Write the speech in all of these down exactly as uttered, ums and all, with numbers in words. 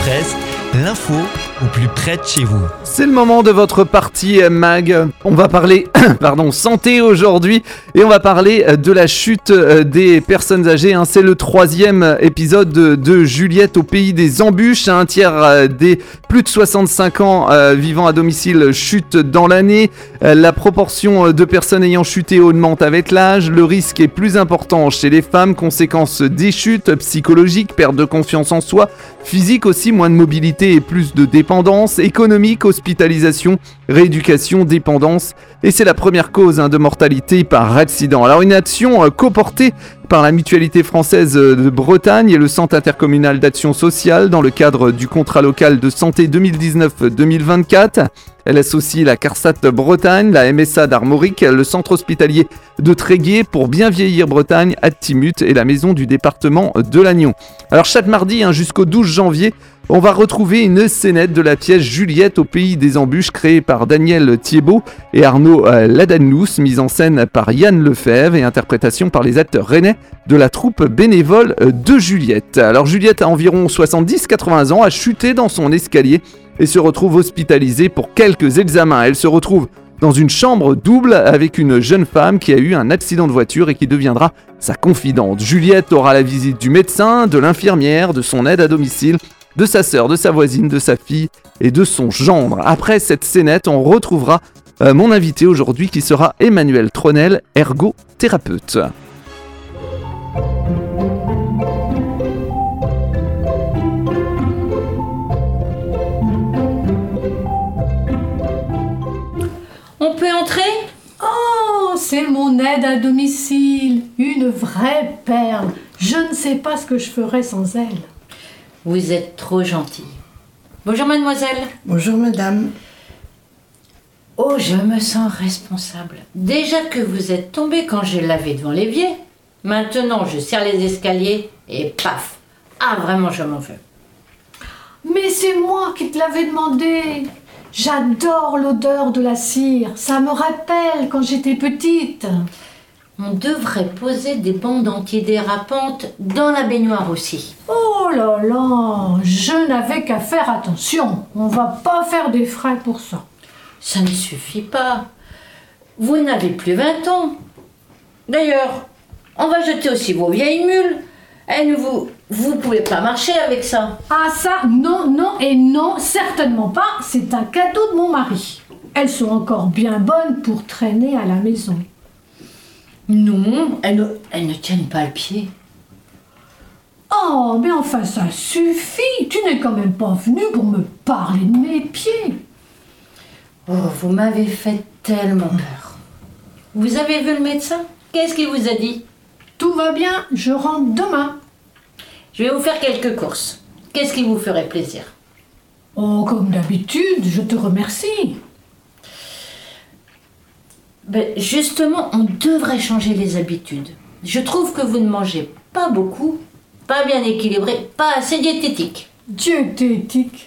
Express, l'info au plus près de chez vous. C'est le moment de votre partie mag. On va parler pardon, santé aujourd'hui et on va parler de la chute des personnes âgées. C'est le troisième épisode de, de Juliette au pays des embûches. Un tiers des plus de soixante-cinq ans vivant à domicile chute dans l'année. La proportion de personnes ayant chuté augmente avec l'âge. Le risque est plus important chez les femmes. Conséquences des chutes psychologiques, perte de confiance en soi, physique aussi, moins de mobilité et plus de dépendance, économique, hospitalisation, rééducation, dépendance. Et c'est la première cause hein, de mortalité par accident. Alors une action euh, coportée par la Mutualité française de Bretagne et le Centre intercommunal d'action sociale dans le cadre du contrat local de santé deux mille dix-neuf deux mille vingt-quatre. Elle associe la CARSAT Bretagne, la M S A d'Armorique, le centre hospitalier de Tréguier pour Bien Vieillir Bretagne, Attimut et la maison du département de Lannion. Alors chaque mardi hein, jusqu'au douze janvier, on va retrouver une scénette de la pièce Juliette au pays des embûches créée par Daniel Thiebaud et Arnaud euh, Ladanous, mise en scène par Yann Lefebvre et interprétation par les acteurs rennais de la troupe bénévole de Juliette. Alors Juliette a environ soixante-dix à quatre-vingts ans, a chuté dans son escalier et se retrouve hospitalisée pour quelques examens. Elle se retrouve dans une chambre double avec une jeune femme qui a eu un accident de voiture et qui deviendra sa confidente. Juliette aura la visite du médecin, de l'infirmière, de son aide à domicile, de sa sœur, de sa voisine, de sa fille et de son gendre. Après cette scénette, on retrouvera euh, mon invité aujourd'hui qui sera Emmanuel Tronel, ergothérapeute. On peut entrer ? Oh, c'est mon aide à domicile, une vraie perle. Je ne sais pas ce que je ferais sans elle. Vous êtes trop gentille. Bonjour mademoiselle. Bonjour madame. Oh, je me sens responsable. Déjà que vous êtes tombée quand j'ai lavé devant l'évier. Maintenant, je serre les escaliers et paf. Ah, vraiment, je m'en veux. Mais c'est moi qui te l'avais demandé. J'adore l'odeur de la cire. Ça me rappelle quand j'étais petite. On devrait poser des bandes antidérapantes dans la baignoire aussi. Oh là là, je n'avais qu'à faire attention. On va pas faire des frais pour ça. Ça ne suffit pas. Vous n'avez plus vingt ans. D'ailleurs, on va jeter aussi vos vieilles mules. Elles, vous, vous pouvez pas marcher avec ça. Ah ça, non, non et non, certainement pas. C'est un cadeau de mon mari. Elles sont encore bien bonnes pour traîner à la maison. Non, elles ne, elles ne tiennent pas le pied. Oh, mais enfin, ça suffit. Tu n'es quand même pas venu pour me parler de mes pieds. Oh, vous m'avez fait tellement peur. Vous avez vu le médecin ? Qu'est-ce qu'il vous a dit ? Tout va bien, je rentre demain. Je vais vous faire quelques courses. Qu'est-ce qui vous ferait plaisir ? Oh, comme d'habitude, je te remercie. Ben, justement, on devrait changer les habitudes. Je trouve que vous ne mangez pas beaucoup, pas bien équilibré, pas assez diététique. Diététique ?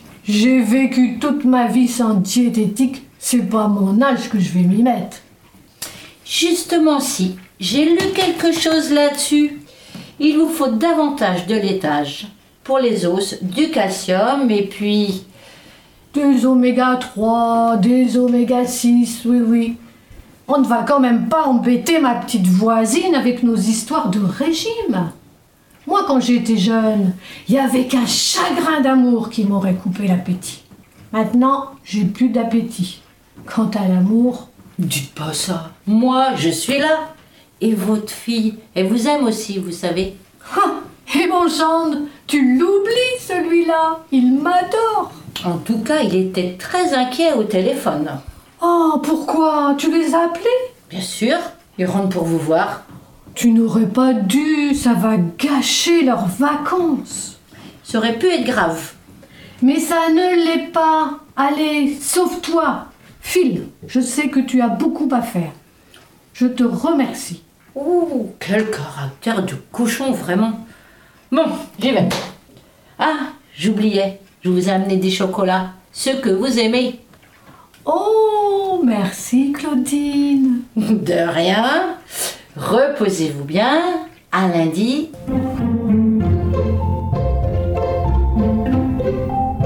J'ai vécu toute ma vie sans diététique. C'est pas à mon âge que je vais m'y mettre. Justement, si. J'ai lu quelque chose là-dessus. Il vous faut davantage de laitage pour les os, du calcium et puis... Des oméga trois, des oméga six, oui, oui. On ne va quand même pas embêter ma petite voisine avec nos histoires de régime. Moi, quand j'étais jeune, il n'y avait qu'un chagrin d'amour qui m'aurait coupé l'appétit. Maintenant, j'ai plus d'appétit. Quant à l'amour... Dites pas ça. Moi, je suis là. Et votre fille, elle vous aime aussi, vous savez. Ah, et mon gendre, tu l'oublies celui-là. Il m'adore. En tout cas, il était très inquiet au téléphone. Oh, pourquoi ? Tu les as appelés ? Bien sûr, ils rentrent pour vous voir. Tu n'aurais pas dû, ça va gâcher leurs vacances. Ça aurait pu être grave. Mais ça ne l'est pas. Allez, sauve-toi. File, je sais que tu as beaucoup à faire. Je te remercie. Ouh, quel caractère de cochon, vraiment. Bon, j'y vais. Ah, j'oubliais, je vous ai amené des chocolats, ceux que vous aimez. Oh, merci Claudine. De rien. Reposez-vous bien. À lundi.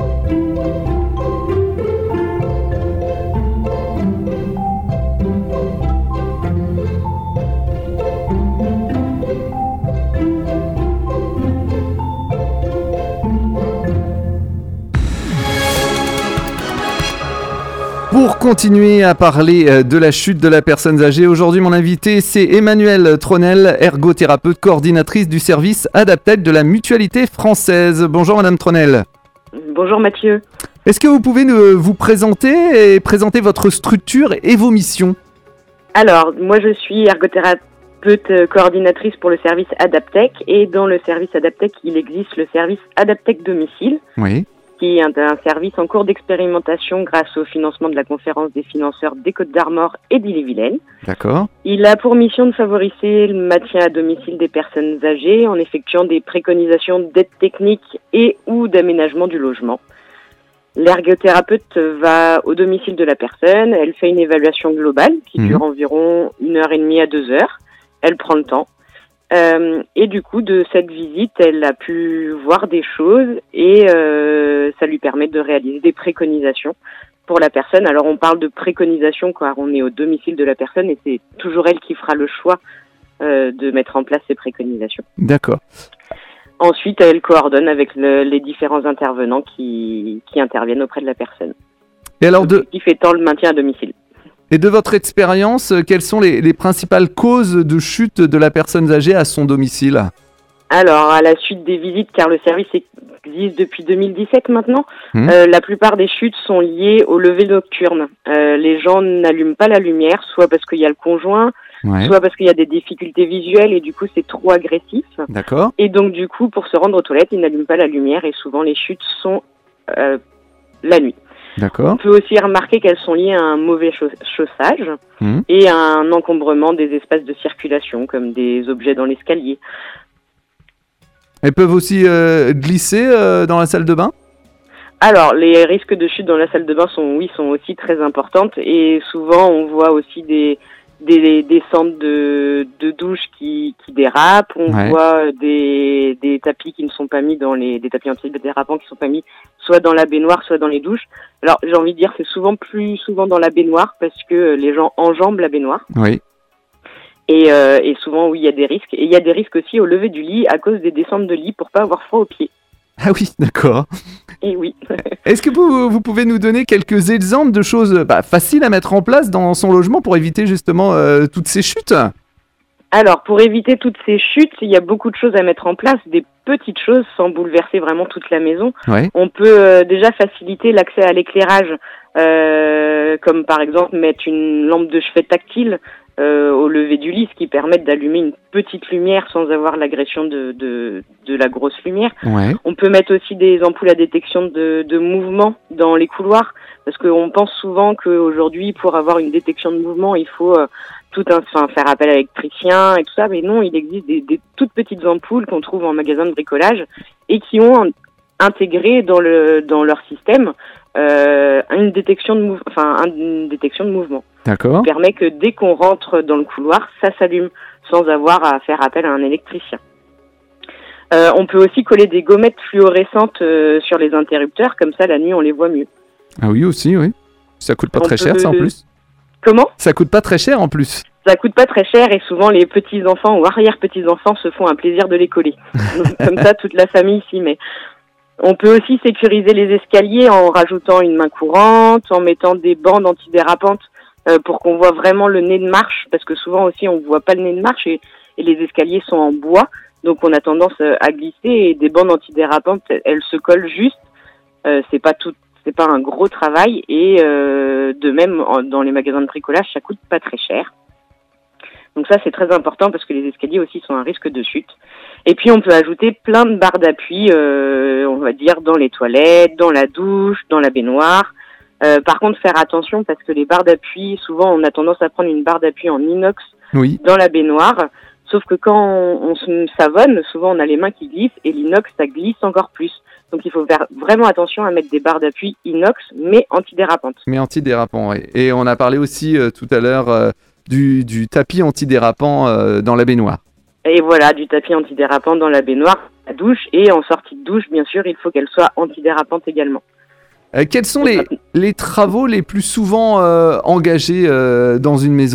Pour continuer à parler euh, de la chute de la personne âgée, aujourd'hui mon invité c'est Emmanuelle Tronel, ergothérapeute, coordinatrice du service Adaptec de la Mutualité Française. Bonjour Madame Tronel. Bonjour Mathieu. Est-ce que vous pouvez nous, vous présenter et présenter votre structure et vos missions ? Alors, moi je suis ergothérapeute coordinatrice pour le service Adaptec et dans le service Adaptec, il existe le service Adaptec Domicile. Oui. Qui est un, un service en cours d'expérimentation grâce au financement de la conférence des financeurs des Côtes-d'Armor et d'Ille-et-Vilaine. D'accord. Il a pour mission de favoriser le maintien à domicile des personnes âgées en effectuant des préconisations d'aide technique et ou d'aménagement du logement. L'ergothérapeute va au domicile de la personne, elle fait une évaluation globale qui mmh. dure environ une heure et demie à deux heures. Elle prend le temps. Euh, et du coup, de cette visite, elle a pu voir des choses et euh, ça lui permet de réaliser des préconisations pour la personne. Alors, on parle de préconisation car on est au domicile de la personne et c'est toujours elle qui fera le choix euh, de mettre en place ces préconisations. D'accord. Ensuite, elle coordonne avec le, les différents intervenants qui, qui interviennent auprès de la personne. Et alors, de... Qui fait tant le maintien à domicile. Et de votre expérience, quelles sont les, les principales causes de chute de la personne âgée à son domicile ? Alors, à la suite des visites, car le service existe depuis deux mille dix-sept maintenant, mmh. euh, la plupart des chutes sont liées au lever nocturne. Euh, les gens n'allument pas la lumière, soit parce qu'il y a le conjoint, ouais. soit parce qu'il y a des difficultés visuelles et du coup c'est trop agressif. D'accord. Et donc du coup, pour se rendre aux toilettes, ils n'allument pas la lumière et souvent les chutes sont euh, la nuit. D'accord. On peut aussi remarquer qu'elles sont liées à un mauvais chaussage mmh. et à un encombrement des espaces de circulation, comme des objets dans l'escalier. Elles peuvent aussi euh, glisser euh, dans la salle de bain ? Alors, les risques de chute dans la salle de bain sont, oui, sont aussi très importantes et souvent on voit aussi des, des, des centres de, de douche qui, qui dérapent, on ouais. voit des, des tapis qui ne sont pas mis dans les, des tapis antidérapants qui ne sont pas mis soit dans la baignoire, soit dans les douches. Alors, j'ai envie de dire, c'est souvent plus souvent dans la baignoire parce que les gens enjambent la baignoire. Oui. Et, euh, et souvent, oui, il y a des risques. Et il y a des risques aussi au lever du lit à cause des descentes de lit pour pas avoir froid aux pieds. Ah oui, d'accord. Et oui. Est-ce que vous, vous pouvez nous donner quelques exemples de choses bah, faciles à mettre en place dans son logement pour éviter justement euh, toutes ces chutes ? Alors, pour éviter toutes ces chutes, il y a beaucoup de choses à mettre en place, des petites choses sans bouleverser vraiment toute la maison. Ouais. On peut euh, déjà faciliter l'accès à l'éclairage, euh, comme par exemple mettre une lampe de chevet tactile euh, au lever du lit, ce qui permet d'allumer une petite lumière sans avoir l'agression de, de, de la grosse lumière. Ouais. On peut mettre aussi des ampoules à détection de, de mouvement dans les couloirs, parce qu'on pense souvent qu'aujourd'hui, pour avoir une détection de mouvement, il faut... Euh, tout un, enfin, faire appel à l'électricien et tout ça, mais non, il existe des, des toutes petites ampoules qu'on trouve en magasin de bricolage et qui ont intégré dans le dans leur système euh, une détection de mou- enfin une détection de mouvement. D'accord. Qui permet que dès qu'on rentre dans le couloir, ça s'allume sans avoir à faire appel à un électricien. Euh, on peut aussi coller des gommettes fluorescentes euh, sur les interrupteurs, comme ça la nuit on les voit mieux. Ah oui aussi, oui. Ça coûte pas on très peut... cher ça en plus. Comment ? Ça coûte pas très cher en plus. Ça coûte pas très cher et souvent les petits-enfants ou arrière-petits-enfants se font un plaisir de les coller. Donc, comme ça, toute la famille s'y met. On peut aussi sécuriser les escaliers en rajoutant une main courante, en mettant des bandes antidérapantes euh, pour qu'on voit vraiment le nez de marche, parce que souvent aussi on voit pas le nez de marche et, et les escaliers sont en bois, donc on a tendance à glisser et des bandes antidérapantes, elles se collent juste. Euh, c'est pas tout. C'est pas un gros travail et euh, de même en, dans les magasins de bricolage ça coûte pas très cher. Donc ça c'est très important parce que les escaliers aussi sont un risque de chute. Et puis on peut ajouter plein de barres d'appui, euh, on va dire dans les toilettes, dans la douche, dans la baignoire. Euh, par contre faire attention parce que les barres d'appui, souvent on a tendance à prendre une barre d'appui en inox oui. dans la baignoire. Sauf que quand on, on se savonne, souvent on a les mains qui glissent et l'inox ça glisse encore plus. Donc il faut faire vraiment attention à mettre des barres d'appui inox, mais antidérapantes. Mais antidérapant, oui. Et on a parlé aussi euh, tout à l'heure euh, du, du tapis antidérapant euh, dans la baignoire. Et voilà, du tapis antidérapant dans la baignoire, la douche, et en sortie de douche, bien sûr, il faut qu'elle soit antidérapante également. Euh, quels sont les, les travaux les plus souvent euh, engagés euh, dans une maison ?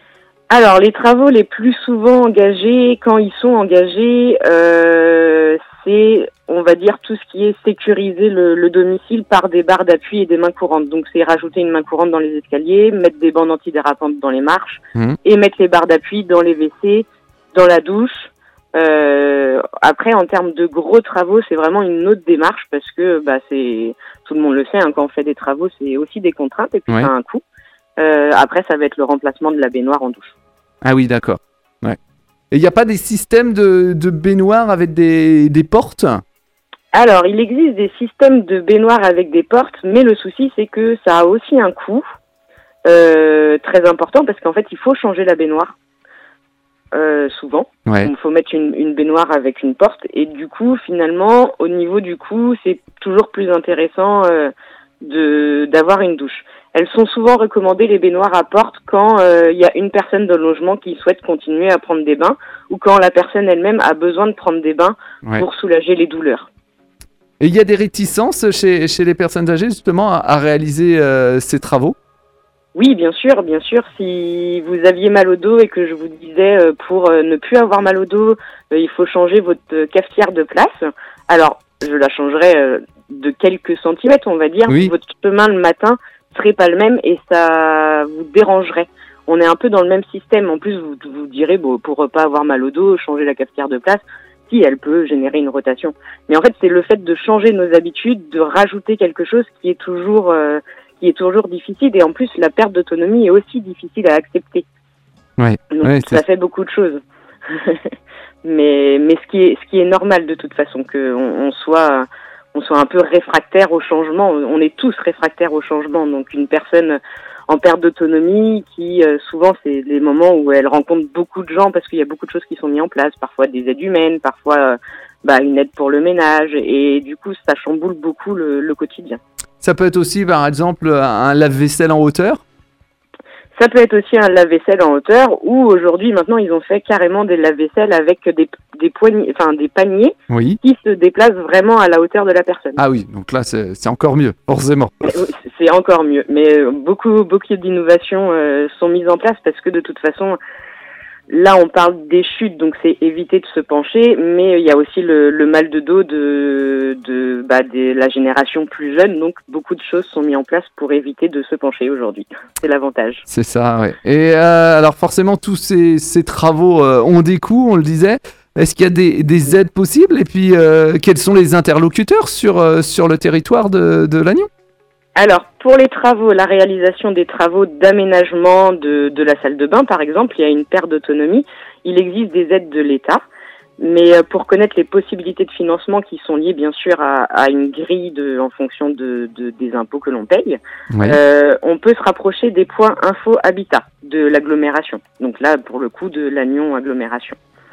Alors, les travaux les plus souvent engagés, quand ils sont engagés, euh, c'est, on va dire, tout ce qui est sécuriser le, le domicile par des barres d'appui et des mains courantes. Donc c'est rajouter une main courante dans les escaliers, mettre des bandes antidérapantes dans les marches Mmh. et mettre les barres d'appui dans les W C, dans la douche. Euh, après, en termes de gros travaux, c'est vraiment une autre démarche parce que bah, c'est tout le monde le sait, hein, quand on fait des travaux, c'est aussi des contraintes et puis Ouais. ça a un coût. Euh, après, ça va être le remplacement de la baignoire en douche. Ah oui, d'accord. Ouais. Et il n'y a pas des systèmes de, de baignoire avec des, des portes? Alors, il existe des systèmes de baignoire avec des portes, mais le souci, c'est que ça a aussi un coût euh, très important parce qu'en fait, il faut changer la baignoire. Euh, souvent. Ouais. Il faut mettre une, une baignoire avec une porte et du coup, finalement, au niveau du coût, c'est toujours plus intéressant euh, de d'avoir une douche. Elles sont souvent recommandées, les baignoires à porte, quand il euh, y a une personne dans le logement qui souhaite continuer à prendre des bains ou quand la personne elle-même a besoin de prendre des bains Ouais. pour soulager les douleurs. Et il y a des réticences chez, chez les personnes âgées justement à, à réaliser euh, ces travaux? Oui, bien sûr, bien sûr. Si vous aviez mal au dos et que je vous disais euh, pour euh, ne plus avoir mal au dos, euh, il faut changer votre euh, cafetière de place. Alors, je la changerais euh, de quelques centimètres, on va dire. Oui. Votre chemin le matin serait pas le même et ça vous dérangerait. On est un peu dans le même système. En plus, vous vous direz, bon, pour pas avoir mal au dos, changer la cafetière de place. Si, elle peut générer une rotation. Mais en fait, c'est le fait de changer nos habitudes, de rajouter quelque chose qui est toujours euh, qui est toujours difficile. Et en plus, la perte d'autonomie est aussi difficile à accepter. Ouais. Donc, Ouais, ça c'est- fait beaucoup de choses. mais mais ce qui est ce qui est normal de toute façon, que on, on soit on soit un peu réfractaire au changement. On est tous réfractaires au changement. Donc une personne en perte d'autonomie, qui euh, souvent c'est les moments où elle rencontre beaucoup de gens parce qu'il y a beaucoup de choses qui sont mises en place, parfois des aides humaines, parfois euh, bah, une aide pour le ménage, et du coup ça chamboule beaucoup le, le quotidien. Ça peut être aussi par exemple un lave-vaisselle en hauteur? Ça peut être aussi un lave-vaisselle en hauteur, ou aujourd'hui maintenant ils ont fait carrément des lave-vaisselle avec des des poignées, enfin des paniers Oui. qui se déplacent vraiment à la hauteur de la personne. Ah oui, donc là c'est c'est encore mieux, forcément. Mais oui, c'est encore mieux. Mais euh, beaucoup, beaucoup d'innovations euh, sont mises en place parce que de toute façon, là on parle des chutes, donc c'est éviter de se pencher, mais il y a aussi le, le mal de dos de, de, bah, de la génération plus jeune, donc beaucoup de choses sont mises en place pour éviter de se pencher aujourd'hui. C'est l'avantage. C'est ça, ouais. Et euh, alors forcément, tous ces, ces travaux euh, ont des coûts, on le disait. Est-ce qu'il y a des, des aides possibles? Et puis, euh, quels sont les interlocuteurs sur, euh, sur le territoire de, de Lannion? Alors, pour les travaux, la réalisation des travaux d'aménagement de, de la salle de bain, par exemple, il y a une perte d'autonomie. Il existe des aides de l'État. Mais euh, pour connaître les possibilités de financement qui sont liées, bien sûr, à, à une grille de, en fonction de, de, des impôts que l'on paye, Oui. euh, on peut se rapprocher des points info habitat de l'agglomération. Donc là, pour le coup, de Lannion agglomération.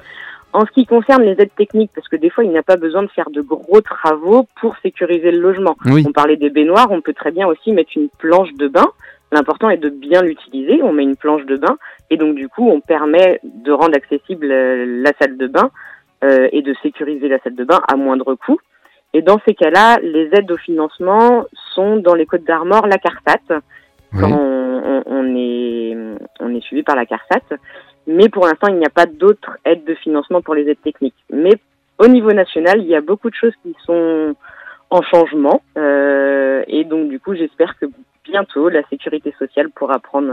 En ce qui concerne les aides techniques, parce que des fois, il n'y a pas besoin de faire de gros travaux pour sécuriser le logement. Oui. On parlait des baignoires, on peut très bien aussi mettre une planche de bain. L'important est de bien l'utiliser. On met une planche de bain et donc du coup, on permet de rendre accessible euh, la salle de bain euh, et de sécuriser la salle de bain à moindre coût. Et dans ces cas-là, les aides au financement sont dans les Côtes d'Armor, la CARSAT. Oui. Quand on, on, on est on est suivi par la CARSAT. Mais pour l'instant, il n'y a pas d'autres aides de financement pour les aides techniques. Mais au niveau national, il y a beaucoup de choses qui sont en changement. Euh, et donc, du coup, j'espère que bientôt, la sécurité sociale pourra prendre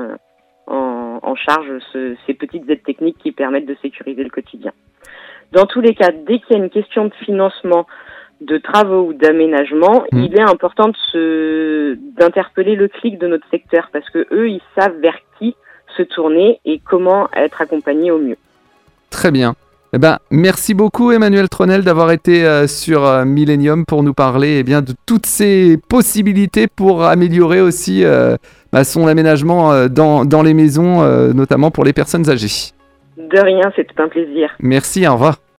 en, en charge ce, ces petites aides techniques qui permettent de sécuriser le quotidien. Dans tous les cas, dès qu'il y a une question de financement, de travaux ou d'aménagement, Mmh. il est important de se, d'interpeller le clic de notre secteur parce que eux, ils savent vers qui se tourner et comment être accompagné au mieux. Très bien. Eh ben, merci beaucoup Emmanuel Tronel d'avoir été euh, sur euh, Millennium pour nous parler eh bien, de toutes ces possibilités pour améliorer aussi euh, bah, son aménagement euh, dans, dans les maisons, euh, notamment pour les personnes âgées. De rien, c'est un plaisir. Merci, au revoir.